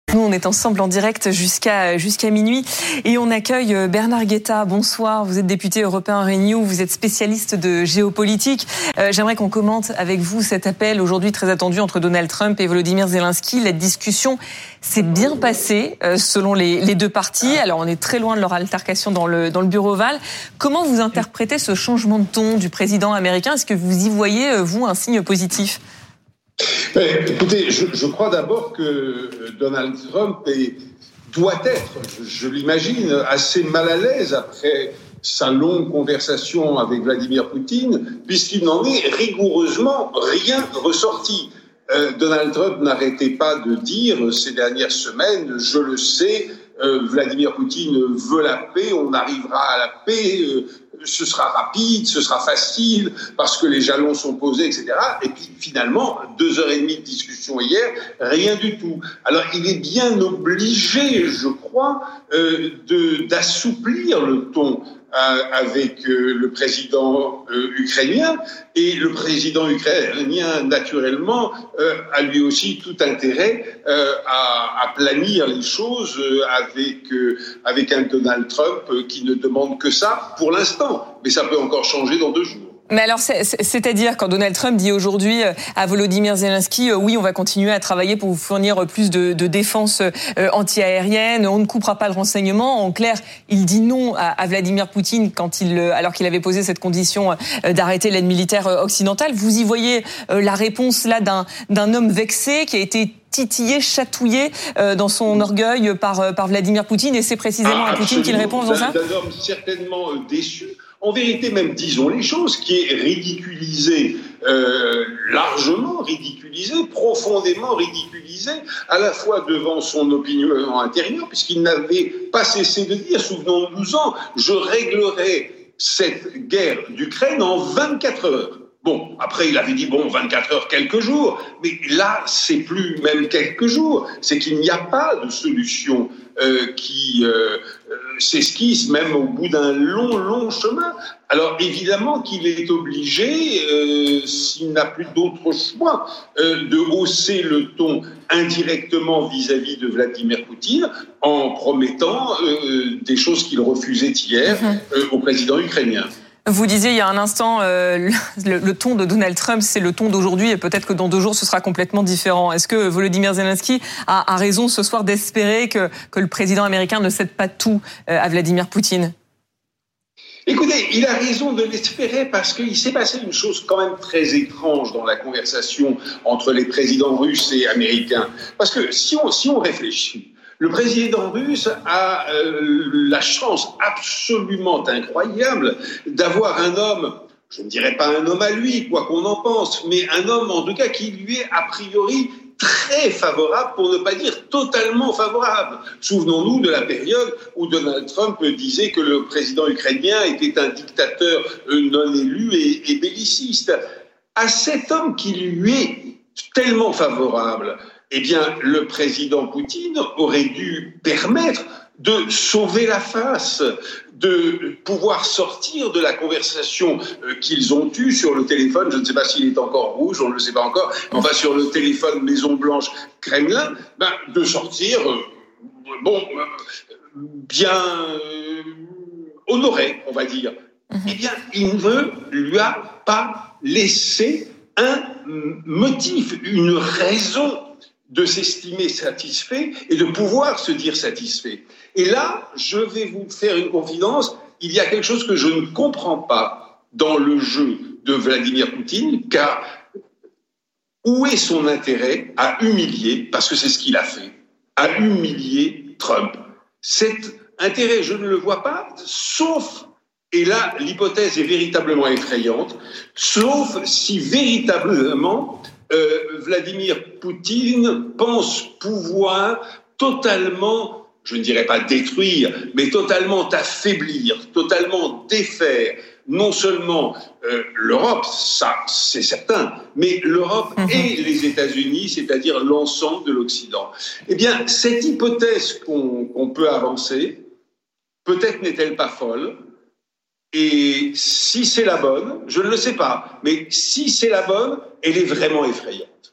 Nous, on est ensemble en direct jusqu'à minuit et on accueille Bernard Guetta. Bonsoir, vous êtes député européen Renew, vous êtes spécialiste de géopolitique. J'aimerais qu'on commente avec vous cet appel aujourd'hui très attendu entre Donald Trump et Volodymyr Zelensky. La discussion s'est bien passée selon les deux parties. Alors, on est très loin de leur altercation dans le bureau ovale. Comment vous interprétez ce changement de ton du président américain ? Est-ce que vous y voyez, vous, un signe positif ? Écoutez, je crois d'abord que Donald Trump doit être, je l'imagine, assez mal à l'aise après sa longue conversation avec Vladimir Poutine, puisqu'il n'en est rigoureusement rien ressorti. Donald Trump n'arrêtait pas de dire ces dernières semaines, je le sais, Vladimir Poutine veut la paix, on arrivera à la paix, ce sera rapide, ce sera facile, parce que les jalons sont posés, etc. Et puis finalement, 2h30 de discussion hier, rien du tout. Alors il est bien obligé, je crois, d'assouplir le ton avec le président ukrainien, et le président ukrainien naturellement a lui aussi tout intérêt à planir les choses avec un Donald Trump qui ne demande que ça pour l'instant, mais ça peut encore changer dans 2 jours. Mais alors, c'est-à-dire quand Donald Trump dit aujourd'hui à Volodymyr Zelensky, oui, on va continuer à travailler pour vous fournir plus de défense anti-aérienne, on ne coupera pas le renseignement. En clair, il dit non à Vladimir Poutine alors qu'il avait posé cette condition d'arrêter l'aide militaire occidentale. Vous y voyez la réponse là d'un homme vexé qui a été titillé, chatouillé dans son orgueil par Vladimir Poutine, et c'est précisément à Poutine qu'il répond dans ça. D'un homme certainement déçu. En vérité, même, disons les choses, qui est ridiculisé, largement ridiculisé, profondément ridiculisé, à la fois devant son opinion intérieure, puisqu'il n'avait pas cessé de dire, souvenons-nous-en, je réglerai cette guerre d'Ukraine en 24 heures. Bon, après, il avait dit, 24 heures, quelques jours. Mais là, c'est plus même quelques jours. C'est qu'il n'y a pas de solution qui s'esquisse, même au bout d'un long chemin. Alors, évidemment qu'il est obligé, s'il n'a plus d'autre choix, de hausser le ton indirectement vis-à-vis de Vladimir Poutine en promettant des choses qu'il refusait hier au président ukrainien. Vous disiez il y a un instant, le ton de Donald Trump, c'est le ton d'aujourd'hui, et peut-être que dans 2 jours, ce sera complètement différent. Est-ce que Volodymyr Zelensky a raison ce soir d'espérer que le président américain ne cède pas tout à Vladimir Poutine ? Écoutez, il a raison de l'espérer parce qu'il s'est passé une chose quand même très étrange dans la conversation entre les présidents russes et américains. Parce que si on réfléchit, le président russe a la chance absolument incroyable d'avoir un homme, je ne dirais pas un homme à lui, quoi qu'on en pense, mais un homme en tout cas qui lui est a priori très favorable, pour ne pas dire totalement favorable. Souvenons-nous de la période où Donald Trump disait que le président ukrainien était un dictateur non élu et belliciste. À cet homme qui lui est tellement favorable, eh bien, le président Poutine aurait dû permettre de sauver la face, de pouvoir sortir de la conversation qu'ils ont eue sur le téléphone. Je ne sais pas s'il est encore rouge, on ne le sait pas encore. Enfin, sur le téléphone Maison-Blanche-Kremlin, de sortir, bien honoré, on va dire. Eh bien, il ne lui a pas laissé un motif, une raison de s'estimer satisfait et de pouvoir se dire satisfait. Et là, je vais vous faire une confidence, il y a quelque chose que je ne comprends pas dans le jeu de Vladimir Poutine, car où est son intérêt à humilier, parce que c'est ce qu'il a fait, à humilier Trump ? Cet intérêt, je ne le vois pas, sauf, et là l'hypothèse est véritablement effrayante, sauf si véritablement Vladimir Poutine pense pouvoir totalement, je ne dirais pas détruire, mais totalement affaiblir, totalement défaire, non seulement l'Europe, ça c'est certain, mais l'Europe et les États-Unis, c'est-à-dire l'ensemble de l'Occident. Eh bien, cette hypothèse qu'on peut avancer, peut-être n'est-elle pas folle, et si c'est la bonne, je ne le sais pas, mais si c'est la bonne, elle est vraiment effrayante.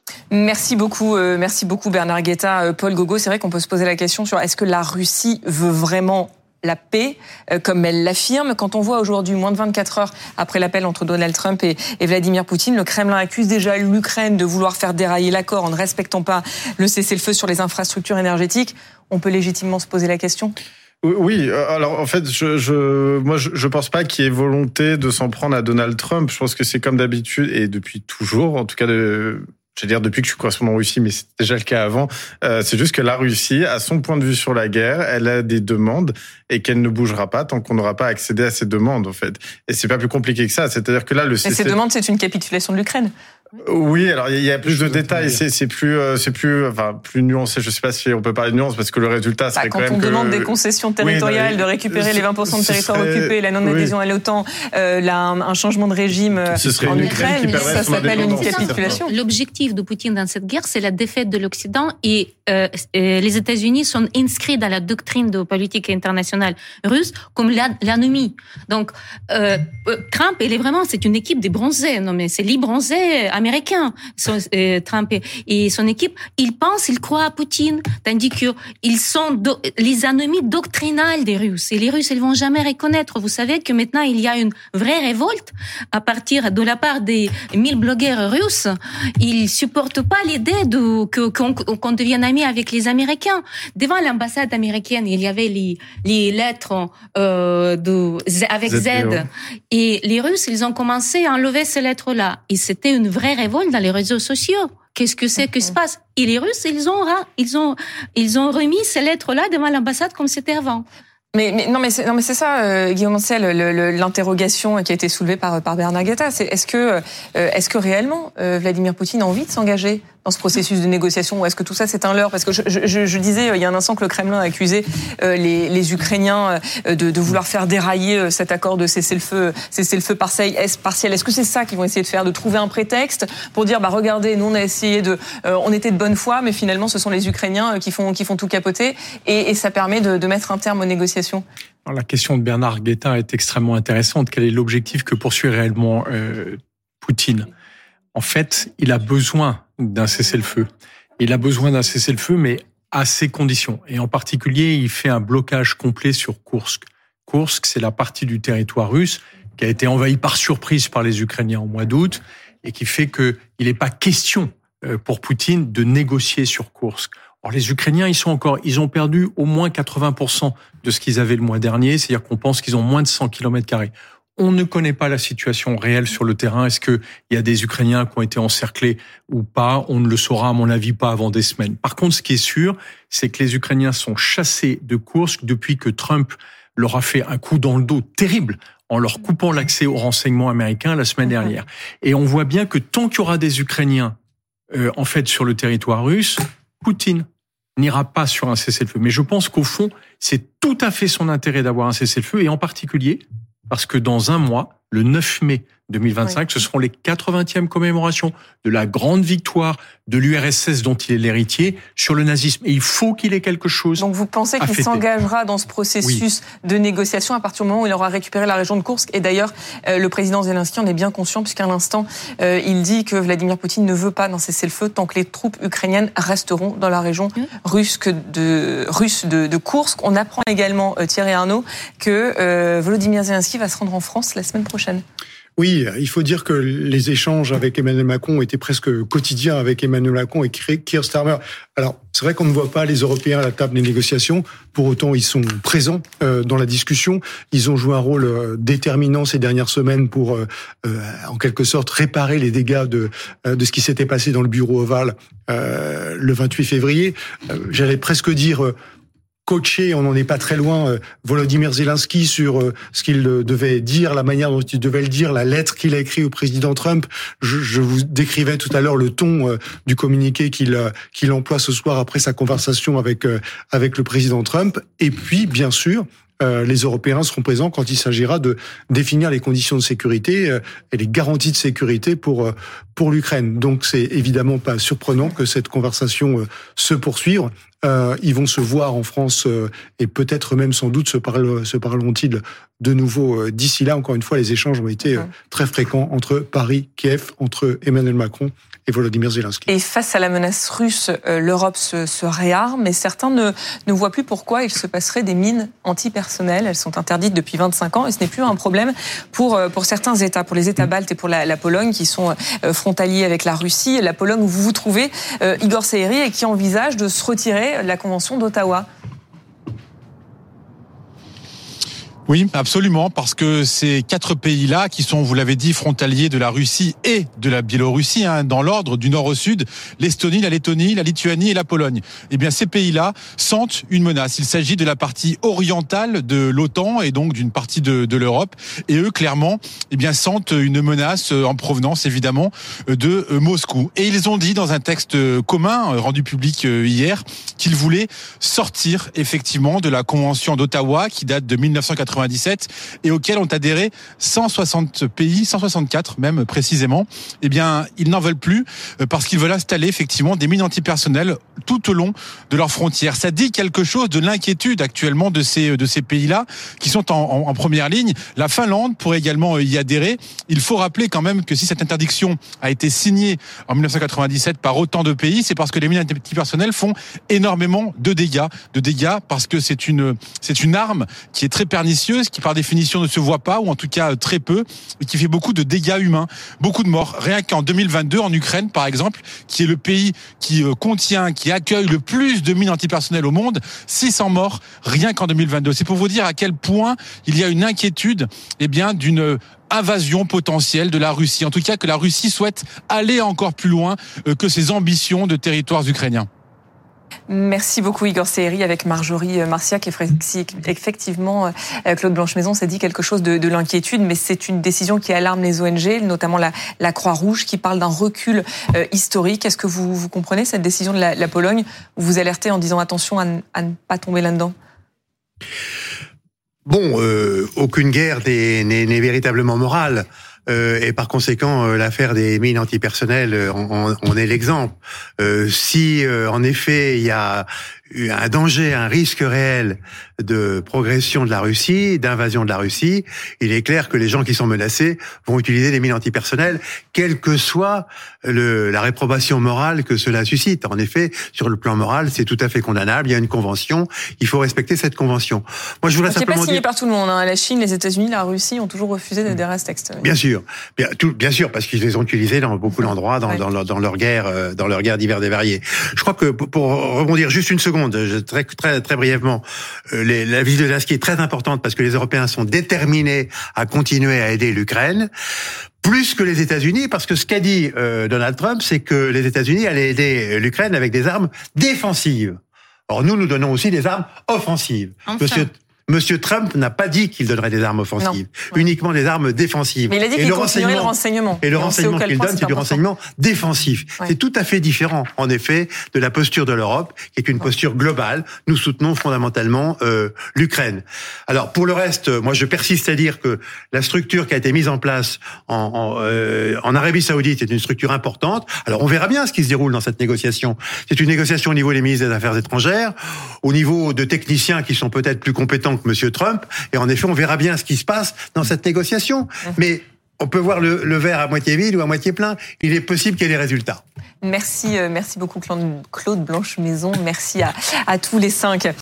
Merci beaucoup Bernard Guetta, Paul Gogo. C'est vrai qu'on peut se poser la question sur est-ce que la Russie veut vraiment la paix, comme elle l'affirme. Quand on voit aujourd'hui, moins de 24 heures après l'appel entre Donald Trump et Vladimir Poutine, le Kremlin accuse déjà l'Ukraine de vouloir faire dérailler l'accord en ne respectant pas le cessez-le-feu sur les infrastructures énergétiques. On peut légitimement se poser la question ? Oui, alors en fait, je pense pas qu'il y ait volonté de s'en prendre à Donald Trump. Je pense que c'est comme d'habitude et depuis toujours, en tout cas depuis que je suis correspondant en Russie, mais c'était déjà le cas avant. C'est juste que la Russie a son point de vue sur la guerre, elle a des demandes et qu'elle ne bougera pas tant qu'on n'aura pas accédé à ces demandes, en fait. Et c'est pas plus compliqué que ça. C'est-à-dire que là, Mais ces demandes, c'est une capitulation de l'Ukraine. Oui, alors il y a plus de détails, c'est plus nuancé. Je sais pas si on peut parler de nuance parce que le résultat serait quand même quand on demande des concessions territoriales, de récupérer les 20% de territoire occupés, la non-adhésion à l'OTAN, un changement de régime en Ukraine, ça s'appelle une capitulation. L'objectif de Poutine dans cette guerre, c'est la défaite de l'Occident et les États-Unis sont inscrits dans la doctrine de politique internationale russe comme l'ennemi. Donc Trump, c'est une équipe des bronzés. Non mais c'est les bronzés américains, Trump et son équipe, ils croient à Poutine, tandis que ils sont les ennemis doctrinales des Russes. Et les Russes, ils vont jamais reconnaître. Vous savez que maintenant, il y a une vraie révolte à partir de la part des 1000 blogueurs russes. Ils supportent pas l'idée qu'on devienne amis avec les Américains. Devant l'ambassade américaine, il y avait les lettres avec Z. Et les Russes, ils ont commencé à enlever ces lettres-là. Et c'était une vraie révolte dans les réseaux sociaux. Qu'est-ce que c'est que se passe? Et les Russes, ils ont remis ces lettres-là devant l'ambassade comme c'était avant. Mais c'est ça, Guillaume Ancel, l'interrogation qui a été soulevée par Bernard Guetta. C'est est-ce que réellement Vladimir Poutine a envie de s'engager dans ce processus de négociation, ou est-ce que tout ça c'est un leurre? Parce que je disais il y a un instant que le Kremlin a accusé les Ukrainiens de vouloir faire dérailler cet accord de cessez-le-feu partiel. Est-ce que c'est ça qu'ils vont essayer de faire, de trouver un prétexte pour dire regardez, nous on a essayé on était de bonne foi, mais finalement ce sont les Ukrainiens qui font tout capoter, et ça permet de mettre un terme aux négociations? Alors, la question de Bernard Guetta est extrêmement intéressante. Quel est l'objectif que poursuit réellement Poutine? En fait, il a besoin d'un cessez-le-feu. Il a besoin d'un cessez-le-feu, mais à ses conditions. Et en particulier, il fait un blocage complet sur Koursk. Koursk, c'est la partie du territoire russe qui a été envahie par surprise par les Ukrainiens au mois d'août et qui fait qu'il n'est pas question pour Poutine de négocier sur Koursk. Or, les Ukrainiens, ils ont perdu au moins 80% de ce qu'ils avaient le mois dernier. C'est-à-dire qu'on pense qu'ils ont moins de 100 km². On ne connaît pas la situation réelle sur le terrain. Est-ce qu'il y a des Ukrainiens qui ont été encerclés ou pas? On ne le saura, à mon avis, pas avant des semaines. Par contre, ce qui est sûr, c'est que les Ukrainiens sont chassés de Koursk depuis que Trump leur a fait un coup dans le dos terrible en leur coupant l'accès aux renseignements américains la semaine dernière. Et on voit bien que tant qu'il y aura des Ukrainiens, sur le territoire russe, Poutine n'ira pas sur un cessez-le-feu. Mais je pense qu'au fond, c'est tout à fait son intérêt d'avoir un cessez-le-feu, et en particulier parce que dans un mois, le 9 mai 2025, ce seront les 80e commémorations de la grande victoire de l'URSS dont il est l'héritier sur le nazisme. Et il faut qu'il ait quelque chose. Donc vous pensez qu'il s'engagera dans ce processus de négociation à partir du moment où il aura récupéré la région de Koursk? Et d'ailleurs, le président Zelensky en est bien conscient, puisqu'à l'instant, il dit que Vladimir Poutine ne veut pas d'un cessez-le-feu tant que les troupes ukrainiennes resteront dans la région russe de Koursk. On apprend également, Thierry Arnaud, que Volodymyr Zelensky va se rendre en France la semaine prochaine. Oui, il faut dire que les échanges avec Emmanuel Macron étaient presque quotidiens avec Emmanuel Macron et Keir Starmer. Alors, c'est vrai qu'on ne voit pas les Européens à la table des négociations. Pour autant, ils sont présents dans la discussion. Ils ont joué un rôle déterminant ces dernières semaines pour, en quelque sorte, réparer les dégâts de ce qui s'était passé dans le bureau ovale le 28 février. J'allais presque dire coacher, on n'en est pas très loin, Volodymyr Zelensky sur ce qu'il devait dire, la manière dont il devait le dire, la lettre qu'il a écrite au président Trump. Je vous décrivais tout à l'heure le ton du communiqué qu'il emploie ce soir après sa conversation avec le président Trump. Et puis, bien sûr, les Européens seront présents quand il s'agira de définir les conditions de sécurité et les garanties de sécurité pour l'Ukraine. Donc c'est évidemment pas surprenant que cette conversation se poursuive Ils vont se voir en France et peut-être même sans doute se parleront-ils de nouveau d'ici là. Encore une fois, les échanges ont été très fréquents entre Paris, Kiev, entre Emmanuel Macron et Volodymyr Zelensky. Et face à la menace russe, l'Europe se réarme, mais certains ne voient plus pourquoi il se passerait des mines antipersonnelles. Elles sont interdites depuis 25 ans et ce n'est plus un problème pour certains États, pour les États baltes et pour la Pologne qui sont frontaliers avec la Russie. La Pologne où vous vous trouvez, Igor Seiri, et qui envisage de se retirer de la Convention d'Ottawa. Oui, absolument, parce que ces 4 pays-là, qui sont, vous l'avez dit, frontaliers de la Russie et de la Biélorussie, dans l'ordre du nord au sud, l'Estonie, la Lettonie, la Lituanie et la Pologne. Eh bien, ces pays-là sentent une menace. Il s'agit de la partie orientale de l'OTAN et donc d'une partie de l'Europe. Et eux, clairement, eh bien, sentent une menace en provenance, évidemment, de Moscou. Et ils ont dit dans un texte commun, rendu public hier, qu'ils voulaient sortir, effectivement, de la Convention d'Ottawa, qui date de 1997, et auquel ont adhéré 160 pays, 164 même précisément. Eh bien, ils n'en veulent plus parce qu'ils veulent installer effectivement des mines antipersonnelles tout au long de leurs frontières. Ça dit quelque chose de l'inquiétude actuellement de ces pays-là qui sont en première ligne. La Finlande pourrait également y adhérer. Il faut rappeler quand même que si cette interdiction a été signée en 1997 par autant de pays, c'est parce que les mines antipersonnelles font énormément de dégâts parce que c'est une arme qui est très pernicieuse, qui par définition ne se voit pas, ou en tout cas très peu, et qui fait beaucoup de dégâts humains, beaucoup de morts. Rien qu'en 2022, en Ukraine, par exemple, qui est le pays qui accueille le plus de mines antipersonnelles au monde, 600 morts, rien qu'en 2022. C'est pour vous dire à quel point il y a une inquiétude, d'une invasion potentielle de la Russie. En tout cas, que la Russie souhaite aller encore plus loin que ses ambitions de territoires ukrainiens. Merci beaucoup Igor Seiri avec Marjorie Marciac. Effectivement, Claude Blanchemaison s'est dit quelque chose de l'inquiétude, mais c'est une décision qui alarme les ONG, notamment la Croix-Rouge, qui parle d'un recul historique. Est-ce que vous comprenez cette décision de la Pologne, où vous alertez en disant attention à ne pas tomber là-dedans? Bon, aucune guerre n'est véritablement morale. Et par conséquent, l'affaire des mines antipersonnelles on est l'exemple. Si en effet il y a un danger, un risque réel de progression de la Russie, d'invasion de la Russie, il est clair que les gens qui sont menacés vont utiliser des mines antipersonnelles, quelle que soit la réprobation morale que cela suscite. En effet, sur le plan moral, c'est tout à fait condamnable. Il y a une convention, il faut respecter cette convention. Moi, je voudrais simplement dire... Qui n'est pas signée par tout le monde. La Chine, les États-Unis, la Russie ont toujours refusé d'adhérer à ce texte. Bien sûr, parce qu'ils les ont utilisés dans beaucoup d'endroits dans leur guerre divers et variée. Je crois que pour rebondir juste une seconde, très brièvement, la visite de Zelensky est très importante parce que les Européens sont déterminés à continuer à aider l'Ukraine, plus que les États-Unis, parce que ce qu'a dit Donald Trump, c'est que les États-Unis allaient aider l'Ukraine avec des armes défensives. Or, nous donnons aussi des armes offensives. Enfin. Monsieur Trump n'a pas dit qu'il donnerait des armes offensives, uniquement des armes défensives. Mais il a dit qu'il continuerait le renseignement. Et le renseignement qu'il donne, c'est du renseignement défensif. Ouais. C'est tout à fait différent, en effet, de la posture de l'Europe, qui est une posture globale. Nous soutenons fondamentalement l'Ukraine. Alors, pour le reste, moi, je persiste à dire que la structure qui a été mise en place en Arabie Saoudite est une structure importante. Alors, on verra bien ce qui se déroule dans cette négociation. C'est une négociation au niveau des ministres des Affaires étrangères, au niveau de techniciens qui sont peut-être plus compétents que Monsieur Trump, et en effet, on verra bien ce qui se passe dans cette négociation. Mais on peut voir le verre à moitié vide ou à moitié plein. Il est possible qu'il y ait des résultats. Merci beaucoup Claude Blanchemaison. Merci à tous les 5.